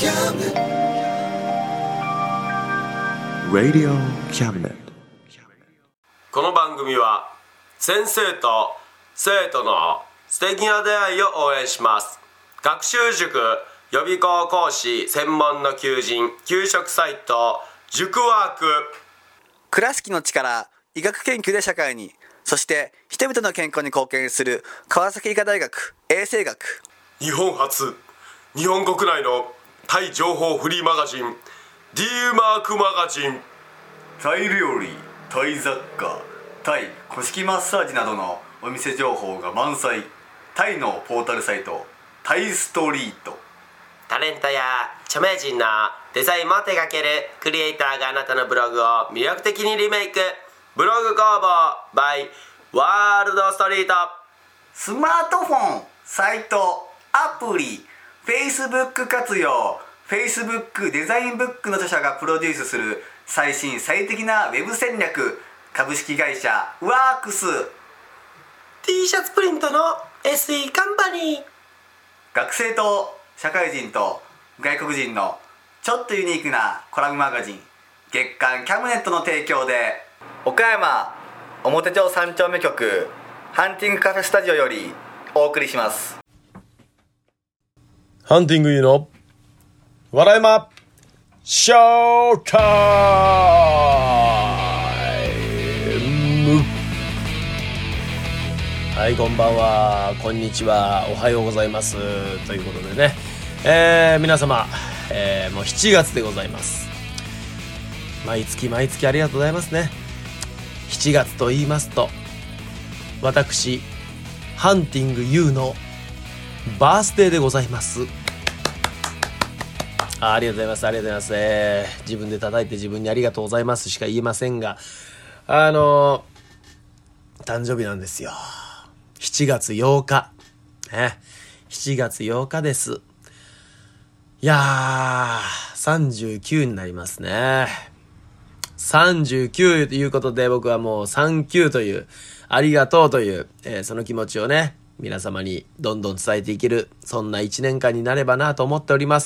Radio Cabinet。 この番組は先生と生徒の素敵な出会いを応援します。学習塾予備校講師専門の求人・給食サイト塾ワーク。 倉敷の力、医学研究で社会に、そして人々の健康に貢献する川崎医科大学衛生学。 日本初、日本国内のタイ情報フリーマガジン D マークマガジン。 タイ料理、タイ雑貨、タイ古式マッサージなどのお店情報が満載。タイのポータルサイトタイストリート。 タレントや著名人のデザインも手掛けるクリエイターがあなたのブログを魅力的にリメイク。ブログ工房 by ワールドストリート。 スマートフォン、サイト、アプリ、Facebook 活用。 Facebook デザインブックの著者がプロデュースする最新最適なウェブ戦略。株式会社ワークス。 T シャツプリントの SE カンパニー。 学生と社会人と外国人のちょっとユニークなコラムマガジン月刊キャムネットの提供で、岡山表町3丁目局ハンティングカフェスタジオよりお送りします。 ハンティングユーの笑いまショータイム。はい、こんばんは、こんにちは、おはようございますということでね、皆様、もう7月でございます。毎月毎月ありがとうございますね。7月と言いますと、私ハンティングユーのバースデーでございます。ありがとうございます、ありがとうございます。自分で叩いて自分にありがとうございますしか言えませんが、誕生日なんですよ。7月8日。ね。7月8日です。いやー、39になりますね。39ということで、僕はもうサンキューという、ありがとうという、その気持ちをね、皆様にどんどん伝えていける、そんな1年間になればなと思っております。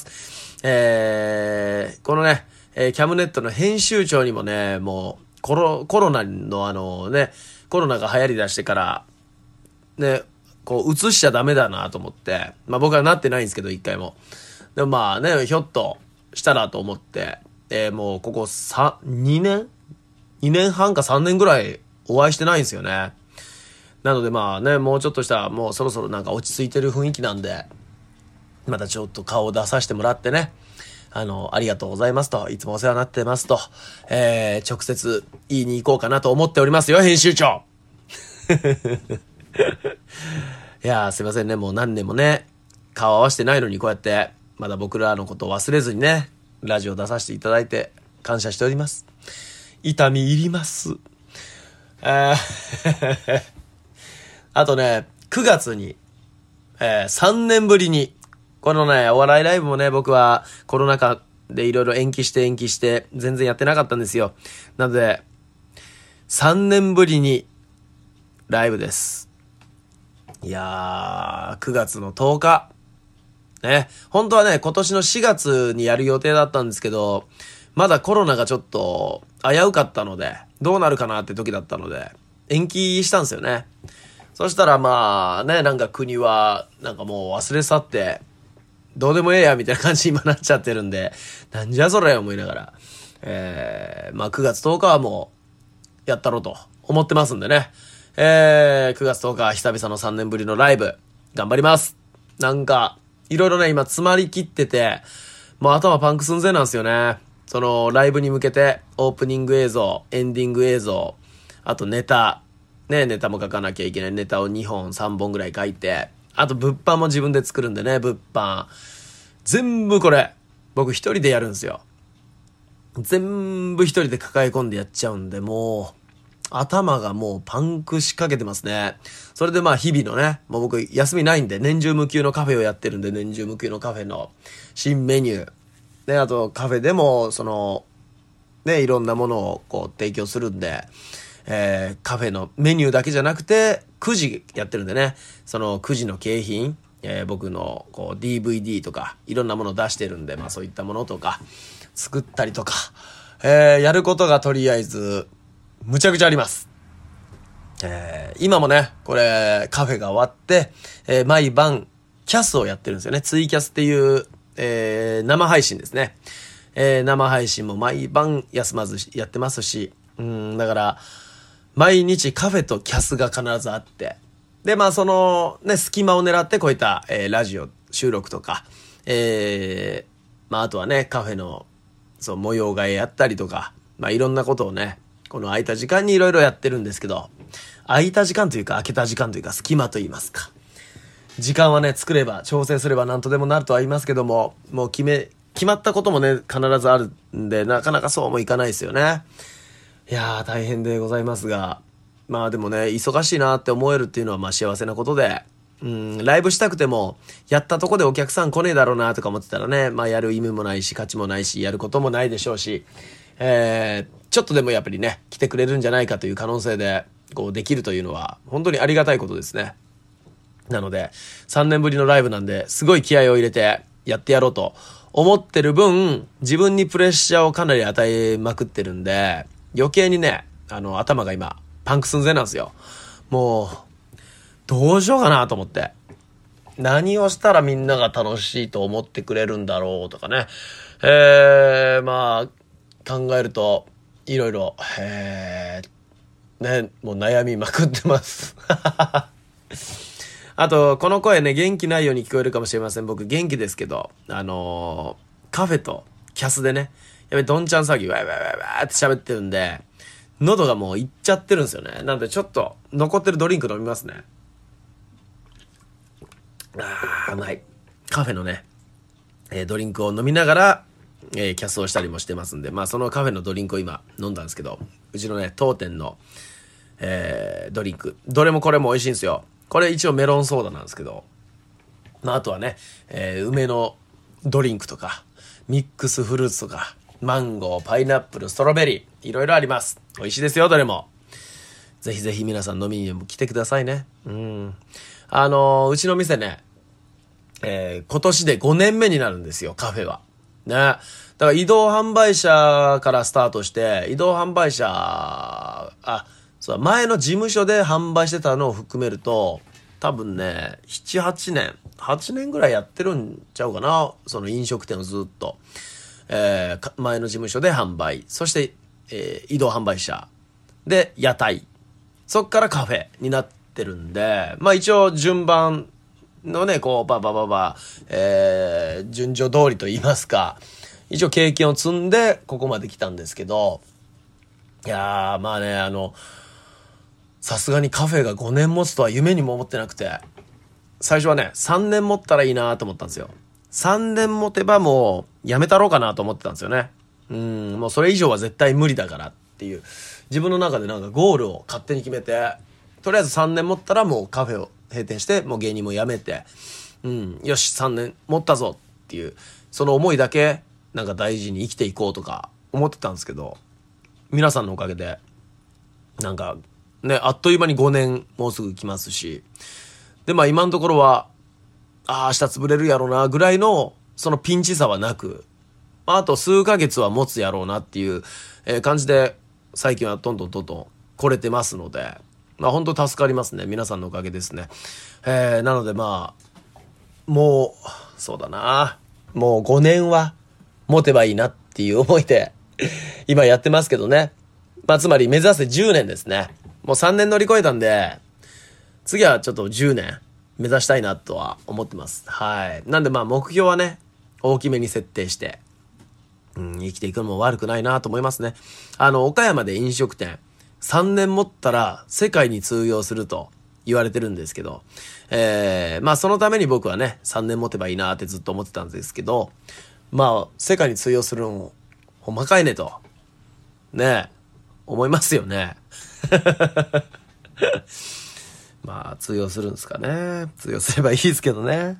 このね、キャムネットの編集長にもね、もうコロナのコロナが流行り出してからね、こう映しちゃダメだなと思って、まあ僕はなってないんですけど一回も。でもまあね、ひょっとしたらと思って、もうここ2年半か3年ぐらいお会いしてないんですよね。なのでまあね、もうちょっとしたらもうそろそろなんか落ち着いてる雰囲気なんで、またちょっと顔を出させてもらってね、ありがとうございますと、いつもお世話になってますと、直接言いに行こうかなと思っておりますよ、編集長。いやー、すいませんね、もう何年もね、顔合わせてないのにこうやって、まだ僕らのことを忘れずにね、ラジオ出させていただいて感謝しております。痛み入ります。あとね、9月に、3年ぶりに、このね、お笑いライブもね、僕はコロナ禍でいろいろ延期して、全然やってなかったんですよ。なので、3年ぶりにライブです。いやー、9月の10日。ね、本当はね、今年の4月にやる予定だったんですけど、まだコロナがちょっと危うかったので、どうなるかなって時だったので、延期したんですよね。そしたらまあね、なんか国はなんかもう忘れ去って、どうでもええやみたいな感じに今なっちゃってるんで、なんじゃそれ思いながら、まあ9月10日はもうやったろうと思ってますんでね、9月10日久々の3年ぶりのライブ頑張ります。なんかいろいろね今詰まりきってて、もう頭パンク寸前なんですよね。そのライブに向けてオープニング映像、エンディング映像、あとネタも書かなきゃいけない。ネタを2本3本ぐらい書いて、あと物販も自分で作るんでね、物販全部これ僕一人でやるんですよ。全部一人で抱え込んでやっちゃうんで、もう頭がもうパンクしかけてますね。それでまあ日々のね、もう僕休みないんで年中無休のカフェをやってるんで、年中無休のカフェの新メニューで、あとカフェでもそのね、いろんなものをこう提供するんで、カフェのメニューだけじゃなくてくじやってるんでね、そのくじの景品、 僕のこう DVD とかいろんなものを出してるんで、まあそういったものとか作ったりとか、やることがとりあえずむちゃくちゃあります。今もね、これカフェが終わって、毎晩キャスをやってるんですよね。ツイキャスっていう、生配信ですね。生配信も毎晩休まずやってますし、だから毎日カフェとキャスが必ずあって、でまあそのね隙間を狙ってこういった、ラジオ収録とか、まああとはねカフェのそう模様替えやったりとか、まあいろんなことをねこの空いた時間にいろいろやってるんですけど、空いた時間というか空けた時間というか隙間と言いますか、時間はね作れば調整すれば何とでもなるとは言いますけども、もう決まったこともね必ずあるんで、なかなかそうもいかないですよね。いやー大変でございますが、まあでもね忙しいなって思えるっていうのはまあ幸せなことで、ライブしたくてもやったとこでお客さん来ねえだろうなとか思ってたらね、まあやる意味もないし価値もないしやることもないでしょうし、ちょっとでもやっぱりね来てくれるんじゃないかという可能性でこうできるというのは本当にありがたいことですね。なので3年ぶりのライブなんですごい気合を入れてやってやろうと思ってる分、自分にプレッシャーをかなり与えまくってるんで、余計にね頭が今パンク寸前なんですよ。もうどうしようかなと思って、何をしたらみんなが楽しいと思ってくれるんだろうとかね、まあ考えるといろいろねもう悩みまくってますあとこの声ね元気ないように聞こえるかもしれません。僕元気ですけどカフェとキャスでねやっぱりどんちゃん騒ぎわーわーわーわーって喋ってるんで喉がもういっちゃってるんですよね。なのでちょっと残ってるドリンク飲みますね。うまい。カフェのね、ドリンクを飲みながら、キャスをしたりもしてますんで、まあそのカフェのドリンクを今飲んだんですけど、うちのね当店の、ドリンクどれもこれも美味しいんですよ。これ一応メロンソーダなんですけど、まああとはね、梅のドリンクとかミックスフルーツとかマンゴー、パイナップル、ストロベリーいろいろあります。美味しいですよどれも。ぜひぜひ皆さん飲みにも来てくださいね。うちの店ね、今年で5年目になるんですよカフェはね。だから移動販売車からスタートして、移動販売車そう前の事務所で販売してたのを含めると多分ね 7,8 年8年ぐらいやってるんちゃうかな。その飲食店をずっと、前の事務所で販売、そして、移動販売車で屋台、そっからカフェになってるんで、まあ一応順番のねこう順序通りと言いますか、一応経験を積んでここまで来たんですけど、いやーまあねさすがにカフェが5年持つとは夢にも思ってなくて、最初はね3年持ったらいいなと思ったんですよ。3年持てばもうやめたろうかなと思ってたんですよね。もうそれ以上は絶対無理だからっていう自分の中でなんかゴールを勝手に決めて、とりあえず3年持ったらもうカフェを閉店してもう芸人も辞めて、よし3年持ったぞっていうその思いだけなんか大事に生きていこうとか思ってたんですけど、皆さんのおかげでなんかねあっという間に5年もうすぐ来ますし、でまあ今のところは明日潰れるやろうなぐらいのそのピンチさはなく、あと数ヶ月は持つやろうなっていう感じで最近はどんどん来れてますので、まあ本当助かりますね。皆さんのおかげですね。なのでまあもうそうだな、もう5年は持てばいいなっていう思いで今やってますけどね。まあつまり目指せ10年ですね。もう3年乗り越えたんで次はちょっと10年目指したいなとは思ってます。はい。なんでまあ目標はね大きめに設定して生きていくのも悪くないなと思いますね。岡山で飲食店3年持ったら世界に通用すると言われてるんですけど、まあそのために僕はね3年持てばいいなってずっと思ってたんですけど、まあ世界に通用するのもほんまかいねとね思いますよねまあ通用するんですかね。通用すればいいですけどね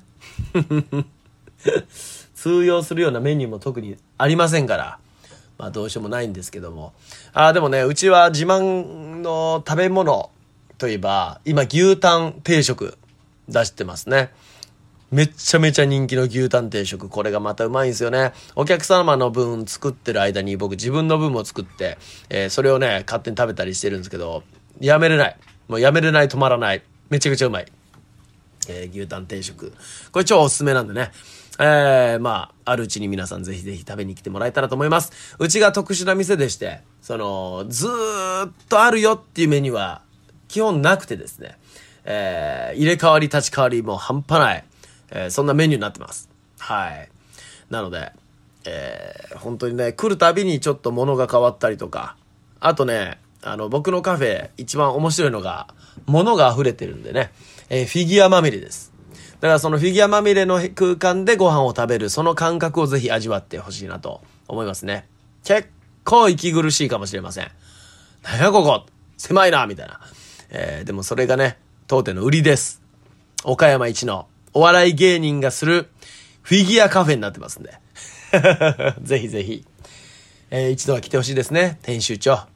通用するようなメニューも特にありませんから、まあどうしようもないんですけども。でもねうちは自慢の食べ物といえば今牛タン定食出してますね。 めちゃめちゃ人気の牛タン定食。これがまたうまいんですよね。お客様の分作ってる間に僕自分の分も作って、それをね、勝手に食べたりしてるんですけど、やめれない。もうやめれない、止まらない。めちゃくちゃうまい。牛タン定食。これ超おすすめなんでね。まあ、あるうちに皆さんぜひぜひ食べに来てもらえたらと思います。うちが特殊な店でして、ずーっとあるよっていうメニューは基本なくてですね、入れ替わり立ち替わりも半端ない、そんなメニューになってます。はい。なので、本当にね、来るたびにちょっと物が変わったりとか、あとね、僕のカフェ一番面白いのが、物が溢れてるんでね、フィギュアまみれです。だからそのフィギュアまみれの空間でご飯を食べる、その感覚をぜひ味わってほしいなと思いますね。結構息苦しいかもしれません。なんやここ狭いなみたいな。でもそれがね、当店の売りです。岡山一のお笑い芸人がするフィギュアカフェになってますんで。ぜひぜひ、一度は来てほしいですね、編集長。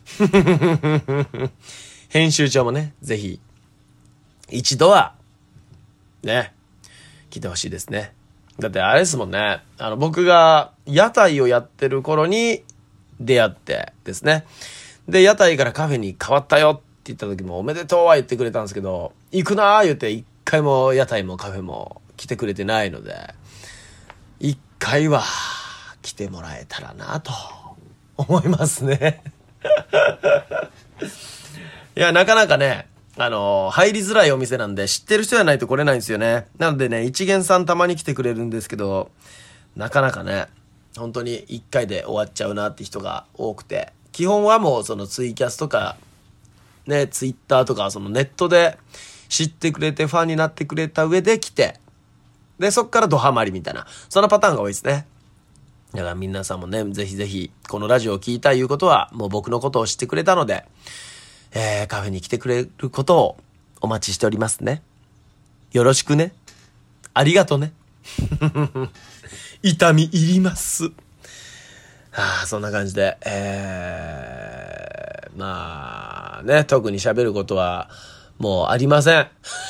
編集長もね、ぜひ、一度は、ね、来てほしいですね。だってあれですもんね、僕が屋台をやってる頃に出会ってですね。で、屋台からカフェに変わったよって言った時もおめでとうは言ってくれたんですけど、行くなー言って一回も屋台もカフェも来てくれてないので、一回は来てもらえたらなと思いますね。いや、なかなかね、入りづらいお店なんで知ってる人じゃないと来れないんですよね。なのでね、一元さんたまに来てくれるんですけど、なかなかね、本当に一回で終わっちゃうなって人が多くて、基本はもうそのツイキャスとか、ね、ツイッターとかそのネットで知ってくれてファンになってくれた上で来て、で、そっからドハマりみたいな、そんなパターンが多いですね。だから皆さんもね、ぜひぜひ、このラジオを聞いたいうことは、もう僕のことを知ってくれたので、カフェに来てくれることをお待ちしておりますね。よろしくね。ありがとね。痛み入ります。そんな感じで、まあね、特に喋ることはもうありません。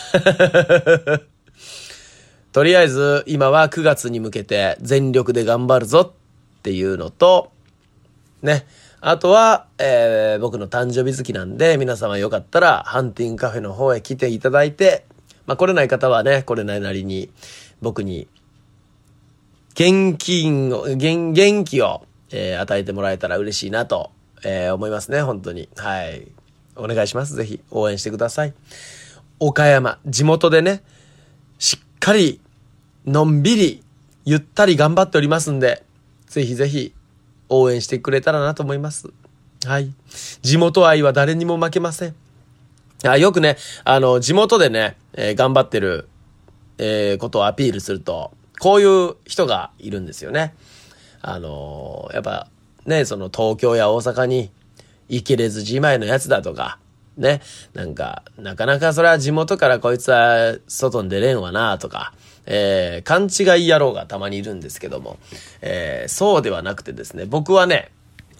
とりあえず今は9月に向けて全力で頑張るぞっていうのと、ね、あとは、僕の誕生日月なんで、皆様よかったらハンティングカフェの方へ来ていただいて、まあ来れない方はね、来れないなりに僕に元気を、与えてもらえたら嬉しいなと、思いますね、本当に。はい。お願いします。ぜひ応援してください。岡山、地元でね、しっかり、のんびり、ゆったり頑張っておりますんで、ぜひぜひ応援してくれたらなと思います。はい。地元愛は誰にも負けません。よくね、地元でね、頑張ってる、ことをアピールすると、こういう人がいるんですよね。やっぱね、その東京や大阪に行けれずじまいのやつだとか、ね、なんか、なかなかそれは地元からこいつは外に出れんわなとか、勘違い野郎がたまにいるんですけども、そうではなくてですね、僕はね、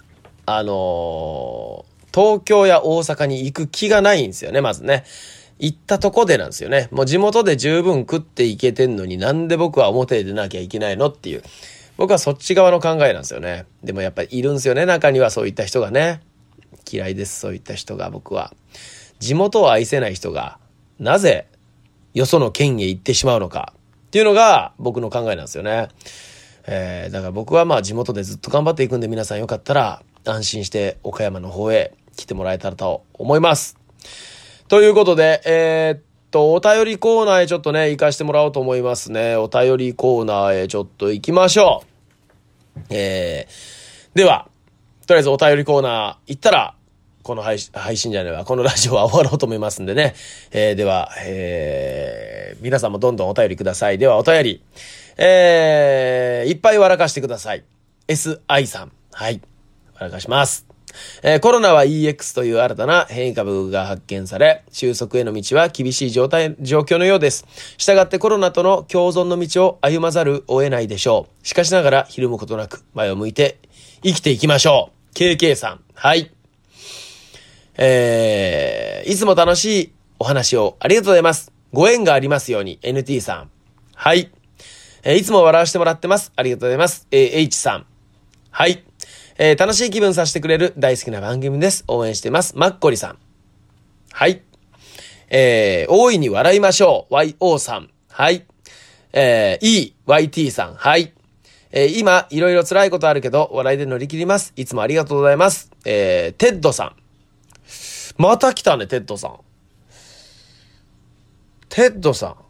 東京や大阪に行く気がないんですよね、まずね。行ったとこでなんですよね。もう地元で十分食っていけてんのになんで僕は表へ出なきゃいけないのっていう。僕はそっち側の考えなんですよね。でもやっぱりいるんですよね、中にはそういった人がね。嫌いです、そういった人が僕は。地元を愛せない人が、なぜよその県へ行ってしまうのかっていうのが僕の考えなんですよね。だから僕はまあ地元でずっと頑張っていくんで、皆さんよかったら安心して岡山の方へ来てもらえたらと思います。ということで、お便りコーナーへちょっとね、行かしてもらおうと思いますね。お便りコーナーへちょっと行きましょう。では、とりあえずお便りコーナー行ったら、この配信じゃないわ、このラジオは終わろうと思いますんでね。では、皆さんもどんどんお便りください。ではお便り、いっぱい笑かしてください。SI さん。はい。笑かします。コロナは EX という新たな変異株が発見され、収束への道は厳しい状況のようです。したがってコロナとの共存の道を歩まざるを得ないでしょう。しかしながらひるむことなく前を向いて生きていきましょう。KK さん。はい。いつも楽しいお話をありがとうございます。ご縁がありますように NT さん。 はい。いつも笑わせてもらってます。ありがとうございます。H さん。はい。楽しい気分させてくれる大好きな番組です。応援してます。マッコリさん。はい。大いに笑いましょう。YO さん。はい。EYT さん。はい。今、いろいろ辛いことあるけど、笑いで乗り切ります。いつもありがとうございます。テッドさん。また来たね、テッドさん。テッドさ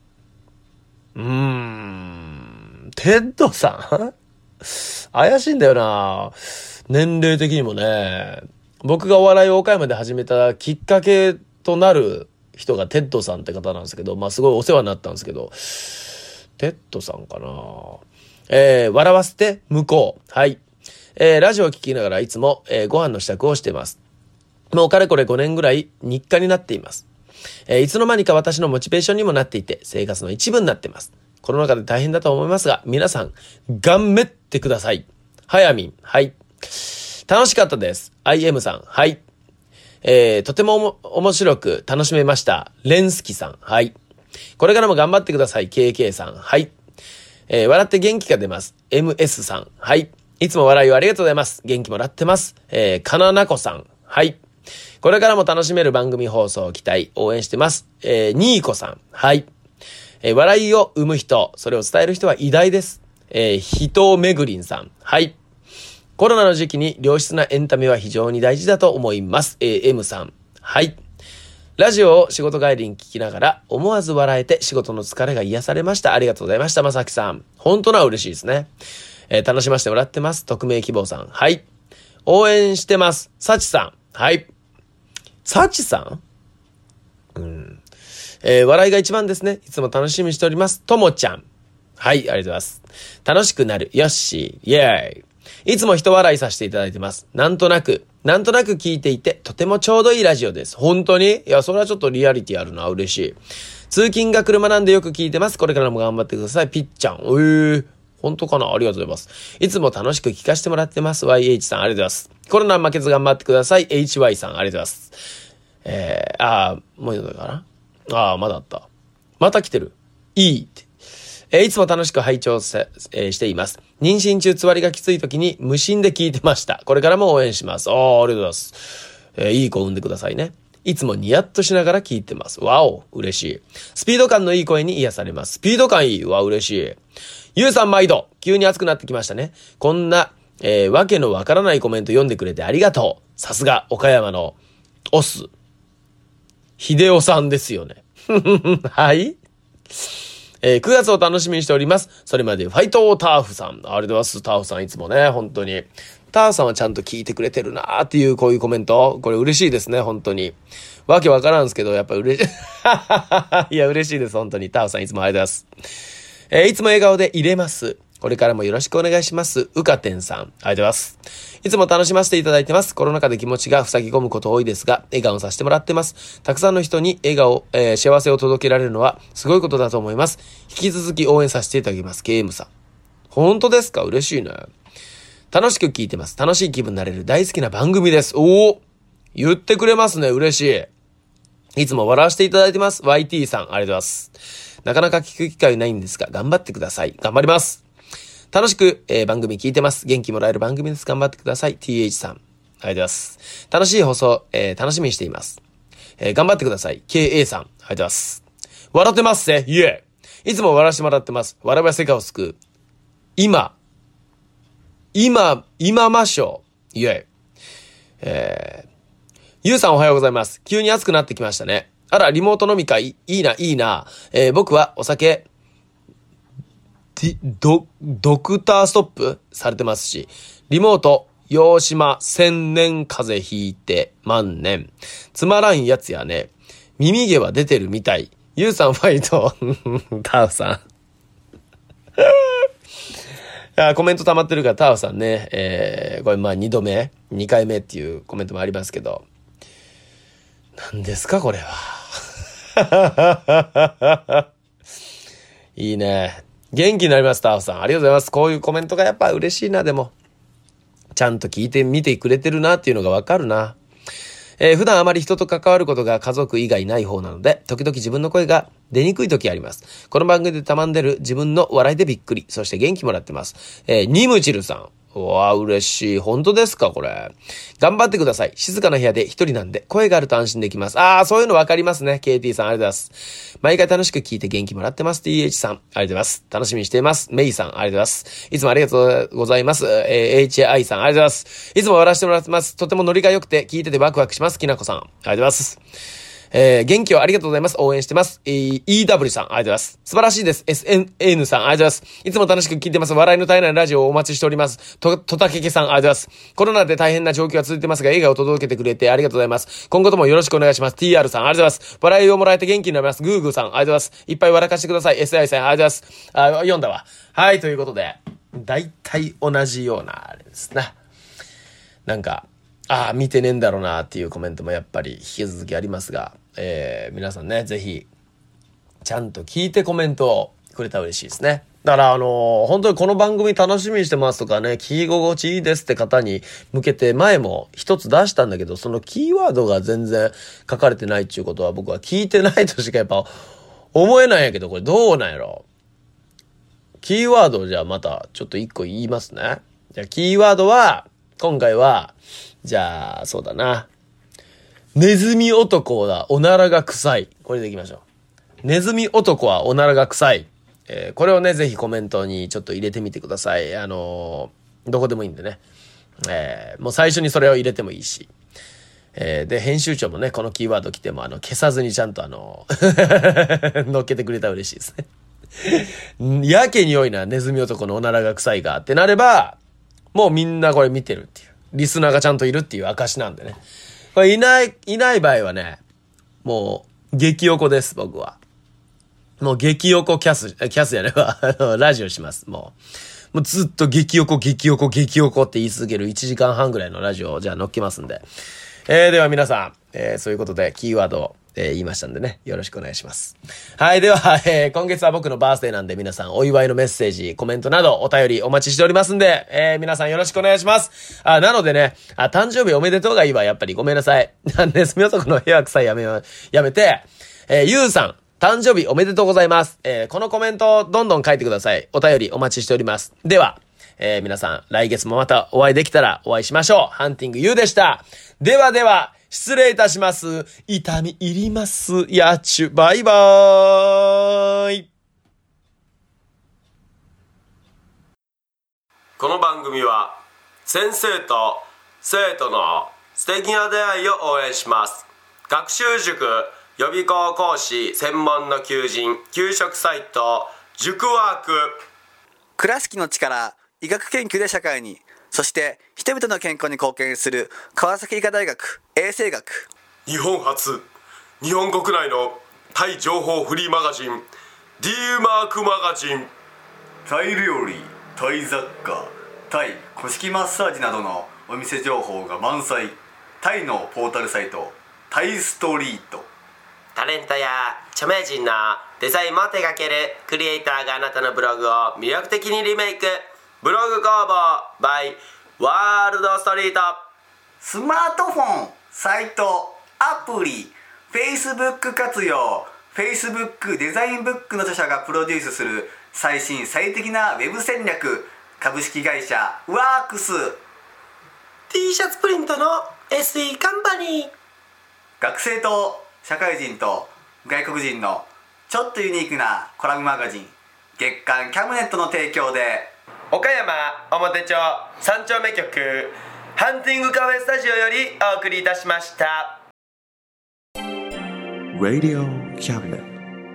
ん。テッドさん怪しいんだよな。年齢的にもね。僕がお笑いを岡山で始めたきっかけとなる人がテッドさんって方なんですけど、まあすごいお世話になったんですけど、テッドさんかな。笑わせて向こう。はい。ラジオを聞きながらいつも、ご飯の支度をしています。もうかれこれ5年ぐらい日課になっています。いつの間にか私のモチベーションにもなっていて、生活の一部になっています。コロナ禍で大変だと思いますが、皆さん、頑張ってください。はやみん。はい。楽しかったです。IM さん。はい。とても面白く楽しめました。レンスキさん。はい。これからも頑張ってください。KK さん。はい。笑って元気が出ます。MS さん。はい。いつも笑いをありがとうございます。元気もらってます。かななこさん。はい。これからも楽しめる番組放送を期待、応援してます。ニーコさん。はい。笑いを生む人、それを伝える人は偉大です。人めぐりんさん。はい。コロナの時期に良質なエンタメは非常に大事だと思います。M さん。はい。ラジオを仕事帰りに聞きながら思わず笑えて仕事の疲れが癒されました。ありがとうございました。まさきさん。本当な嬉しいですね。楽しませてもらってます。匿名希望さん。はい。応援してます。さちさん。はい。さちさん？笑いが一番ですね。いつも楽しみにしております。ともちゃん。はい、ありがとうございます。楽しくなる。よっしー。イェーイ。いつも人笑いさせていただいてます。なんとなく聞いていて、とてもちょうどいいラジオです。本当に？いや、それはちょっとリアリティあるな。嬉しい。通勤が車なんでよく聞いてます。これからも頑張ってください。ぴっちゃん。本当かな？ありがとうございます。いつも楽しく聞かせてもらってます。YH さん、ありがとうございます。コロナ負けず頑張ってください。HY さん、ありがとうございます。もういいのかな？まだあった。また来てる。いいって。いつも楽しく拝聴しています。妊娠中つわりがきつい時に無心で聞いてました。これからも応援します。ありがとうございます。いい子を産んでくださいね。いつもニヤッとしながら聞いてます。わお、嬉しい。スピード感のいい声に癒されます。スピード感いい。わ、嬉しい。ゆうさん毎度、急に熱くなってきましたね。こんな、わけのわからないコメント読んでくれてありがとう。さすが、岡山のオス。秀夫さんですよね。はい。9月を楽しみにしております。それまでファイトターフさん。ありがとうございます。ターフさんいつもね、本当に。ターフさんはちゃんと聞いてくれてるなーっていうこういうコメント。これ嬉しいですね、本当に。わけわからんすけど、やっぱ嬉しい。いや、嬉しいです、本当に。ターフさんいつもありがとうございます。いつも笑顔で入れます。これからもよろしくお願いします。うかてんさん。ありがとうございます。いつも楽しませていただいてます。コロナ禍で気持ちが塞ぎ込むこと多いですが、笑顔させてもらってます。たくさんの人に笑顔、幸せを届けられるのはすごいことだと思います。引き続き応援させていただきます。KM さん。本当ですか？嬉しいね。楽しく聞いてます。楽しい気分になれる大好きな番組です。言ってくれますね。嬉しい。いつも笑わせていただいてます。YT さん。ありがとうございます。なかなか聞く機会ないんですが、頑張ってください。頑張ります。楽しく、番組聞いてます。元気もらえる番組です。頑張ってください。TH さん。ありがとうございます。楽しい放送、楽しみにしています。頑張ってください。KA さん。ありがとうございます。笑ってますね。イエーイ。いつも笑わせてもらってます。笑いは世界を救う。今ましょう。イエーイ。ゆうさんおはようございます。急に暑くなってきましたね。あら、リモート飲み会、いいな。僕はお酒、ドクターストップされてますし、リモート、洋島、千年風邪ひいて、万年。つまらんやつやね。耳毛は出てるみたい。ゆうさんファイト。ターフさん。コメント溜まってるから、ターフさんね。これ2回目っていうコメントもありますけど。何ですかこれは。いいね。元気になります、ターフさん。ありがとうございます。こういうコメントがやっぱ嬉しいな、でも。ちゃんと聞いてみてくれてるなっていうのがわかるな。普段あまり人と関わることが家族以外ない方なので、時々自分の声が出にくい時あります。この番組でたまんでる自分の笑いでびっくり。そして元気もらってます。ニムチルさん。うわ、嬉しい。本当ですかこれ。頑張ってください。静かな部屋で一人なんで、声があると安心できます。そういうの分かりますね。KT さん、ありがとうございます。毎回楽しく聞いて元気もらってます。TH さん、ありがとうございます。楽しみにしています。メイさん、ありがとうございます。いつもありがとうございます。HI さん、ありがとうございます。いつも笑わせてもらってます。とてもノリが良くて、聞いててワクワクします。きなこさん、ありがとうございます。元気をありがとうございます。応援してます。EW さん、ありがとうございます。素晴らしいです。SNN さん、ありがとうございます。いつも楽しく聞いてます。笑いの絶えないラジオをお待ちしております。とたけけさん、ありがとうございます。コロナで大変な状況が続いてますが、笑顔を届けてくれてありがとうございます。今後ともよろしくお願いします。TR さん、ありがとうございます。笑いをもらえて元気になります。グーグーさん、ありがとうございます。いっぱい笑かしてください。SI さん、ありがとうございます。読んだわ。はい、ということで、だいたい同じような、あれですな。なんか、見てねえんだろうなっていうコメントもやっぱり引き続きありますが、皆さんね、ぜひ、ちゃんと聞いてコメントをくれたら嬉しいですね。だから本当にこの番組楽しみにしてますとかね、聞き心地いいですって方に向けて前も一つ出したんだけど、そのキーワードが全然書かれてないっていうことは僕は聞いてないとしかやっぱ思えないんやけど、これどうなんやろ。キーワードじゃあまたちょっと一個言いますね。じゃあキーワードは、今回は、じゃあそうだな。ネズミ男だ、おならが臭い。これでいきましょう。ネズミ男はおならが臭い。これをね、ぜひコメントにちょっと入れてみてください。どこでもいいんでね。もう最初にそれを入れてもいいし。で、編集長もね、このキーワード来ても、消さずにちゃんと乗っけてくれたら嬉しいですね。やけに良いな、ネズミ男のおならが臭いがってなれば、もうみんなこれ見てるっていう。リスナーがちゃんといるっていう証なんでね。これいない場合はね、もう、激横です、僕は。もう激横キャスやねば、ラジオします、もうずっと激横って言い続ける1時間半ぐらいのラジオをじゃあ乗っけますんで。では皆さん、そういうことでキーワードを、言いましたんでね、よろしくお願いします。はい、では、今月は僕のバースデーなんで皆さんお祝いのメッセージ、コメントなどお便りお待ちしておりますんで、皆さんよろしくお願いします。なのでね、誕生日おめでとうがいいわ、やっぱりごめんなさい。ネズミ男の部屋臭いやめて、ゆうさん、誕生日おめでとうございます。このコメントをどんどん書いてください。お便りお待ちしております。では、皆さん来月もまたお会いできたらお会いしましょう。ハンティングユーでした。では、失礼いたします。痛み入ります。やっちゅ、バイバーイ。この番組は先生と生徒の素敵な出会いを応援します。学習塾予備校講師専門の求人、給食サイト塾ワーク。 倉敷の力、医学研究で社会に、そして人々の健康に貢献する川崎医科大学衛生学。 日本初、日本国内のタイ情報フリーマガジン D マークマガジン。 タイ料理、タイ雑貨、タイ古式マッサージなどのお店情報が満載。タイのポータルサイトタイストリート。 タレントや著名人のデザインも手掛けるクリエイターがあなたのブログを魅力的にリメイク。ブログ工房 by ワールドストリート。 スマートフォン、サイト、アプリ、Facebook 活用。 Facebook デザインブックの著者がプロデュースする最新最適なウェブ戦略。株式会社ワークス。 T シャツプリントの SE カンパニー。 学生と社会人と外国人のちょっとユニークなコラムマガジン、月刊キャムネットの提供で岡山表町3丁目局ハンティングカフェスタジオよりお送りいたしました。 Radio Cabinet.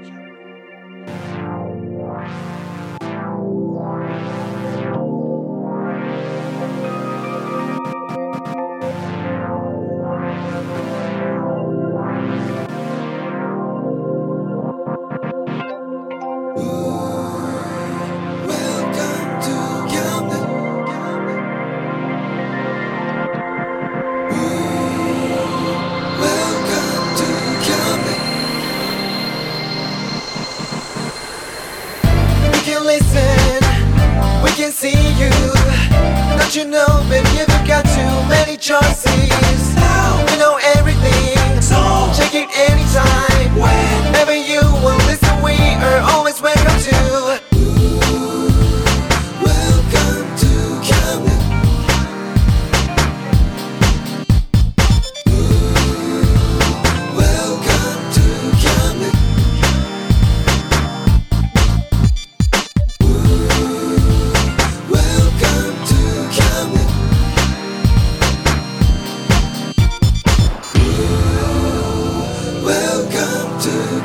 See you, don't you know, baby, you've got too many choices. You know everything, so check it anytime, whenever you will listen.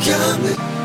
Come